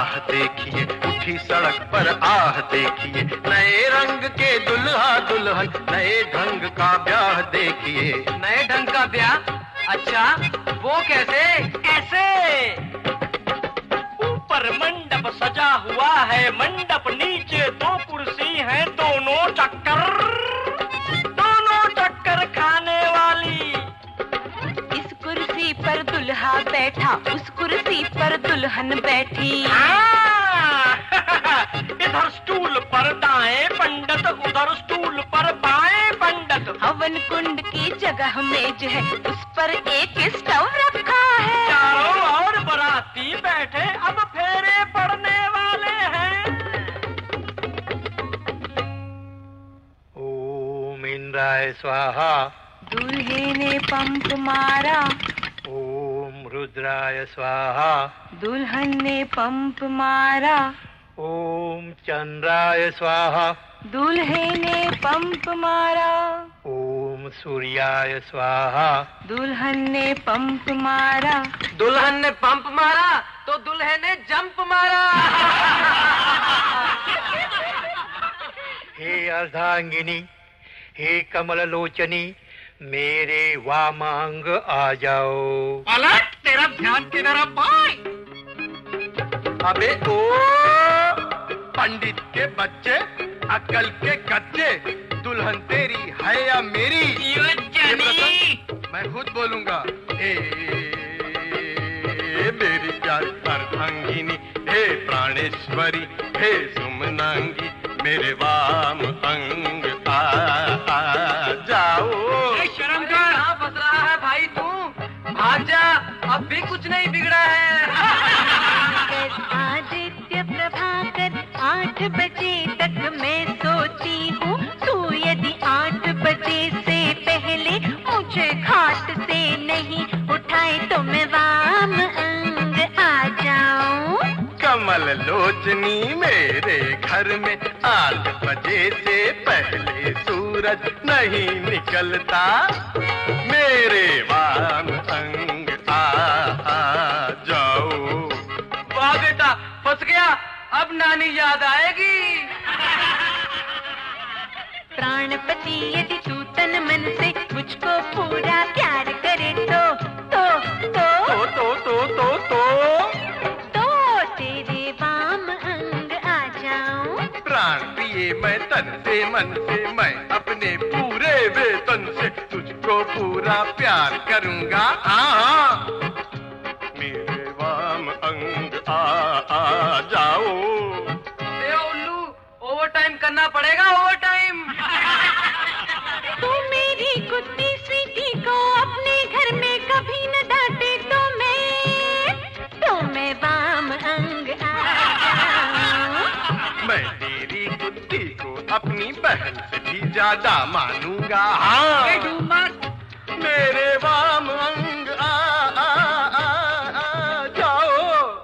राह देखिए, उठी सड़क पर आह देखिए, नए रंग के दुल्हा दुल्हन, नए ढंग का ब्याह देखिए। नए ढंग का ब्याह? अच्छा, वो कैसे? ऐसे ऊपर मंडप सजा हुआ है, मंडप नीचे दो कुर्सी हैं, दोनों चक्कर खाने वाली। इस कुर्सी पर दुल्हा बैठा, उस कुर्सी पर दुल्हन बैठी। इधर स्टूल पर दाएं पंडित, उधर स्टूल पर बाएं पंडित। हवन कुंड की जगह मेज है, उस पर एक स्टव रखा है। चारों ओर बाराती बैठे, अब फेरे पड़ने वाले हैं। ओम इंद्राय स्वाहा। दूल्हे ने पंप मारा। ओम रुद्राय स्वाहा। दुल्हन ने पंप मारा। ओम चंद्राय स्वाहा। दूल्हे ने पंप मारा। ओम सूर्याय स्वाहा। दुल्हन ने पंप मारा। दुल्हन ने पंप मारा तो दुल्हे ने जंप मारा। हे अर्धांगिनी, हे कमल लोचनी, मेरे वामांग आ जाओ। अलग तेरा ध्यान किधर है भाई? अबे ओ पंडित के बच्चे, अक्ल के कच्चे, दुल्हन तेरी है या मेरी? मैं खुद बोलूंगा। मेरी प्यारी अर्धांगिनी, हे प्राणेश्वरी, हे सुमनांगी, मेरे वाम अंग आ जाओ। शर्म कर, कहाँ फंस रहा है भाई तू? भाग जा, अब भी कुछ नहीं बिगड़ा है। आदित्य प्रभाकर 8 बजे तक मैं सोती हूँ, तू यदि 8 बजे से पहले मुझे घाट से नहीं उठाए तो मैं वाम अंग आ जाऊं। कमल लोचनी, मेरे घर में 8 बजे से पहले सूरज नहीं निकलता, मेरे वाम अंग आ जाओ। वाह बेटा, फंस गया, अब नानी याद आएगी। प्राणपति यदि तू तन मन से मुझको पूरा प्यार करे तो तेरे वाम अंग आ जाऊं। प्राण प्रिय मैं तन से मन से, मैं अपने पूरे वेतन से तुझको पूरा प्यार करूंगा। हाँ, मेरे वाम अंग आ जाओ। उल्लू, ओवर टाइम करना पड़ेगा, ओवर टाइम। तू मेरी कुत्ती स्वीटी को अपने घर में कभी न डांटे तो मैं वाम अंग आ जाऊं। मैं तेरी कुत्ती को अपनी बहन से भी ज्यादा मानूंगा। हाँ, मेरे वाम अंग आ जाओ।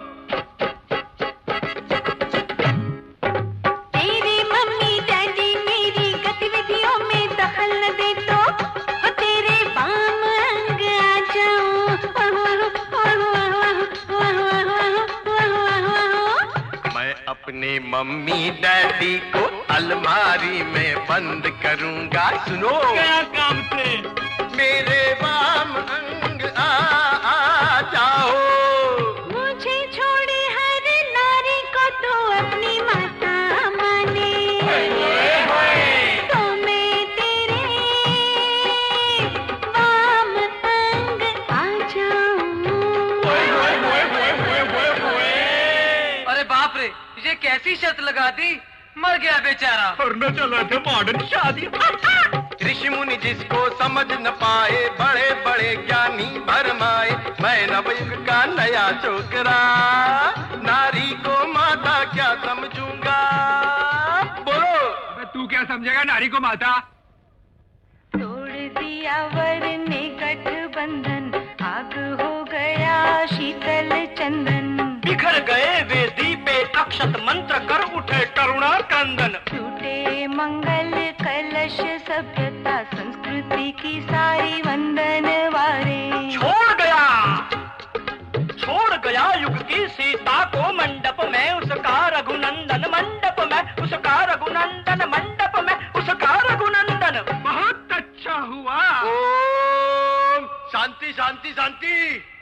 तेरे मम्मी डैडी मेरी गतिविधियों में दखल न दे तो तेरे वाम अंग आ जाऊं। मैं अपने मम्मी डैडी को अलमारी में बंद करूंगा। सुनो, क्या काम से? मेरे वाम अंग आ जाओ। मुझे छोड़े हर नारी को तो अपनी माता माने, तो मैं तेरे वाम अंग आ जाऊं। अरे बाप रे, ये कैसी शर्त लगा दी, मर गया बेचारा। करना चला था मॉडर्न शादी। ऋषि मुनि जिसको समझ न पाए, बड़े बड़े ज्ञानी भरमाए, मैं नवयुग का नया छोकरा, नारी को माता क्या समझूंगा? बोलो। तू क्या समझेगा नारी को माता? तोड़ दिया वर ने गठबंधन, आग हो गया शीतल चंदन। बिखर गए वे दीपे अक्षत मंत्र, कर उठे करुणा क्रंदन। छूटे मंगल कलश सभ्यता संस्कृति की सारी वंदन वारे। छोड़ गया युग की सीता को मंडप में शांति शांति।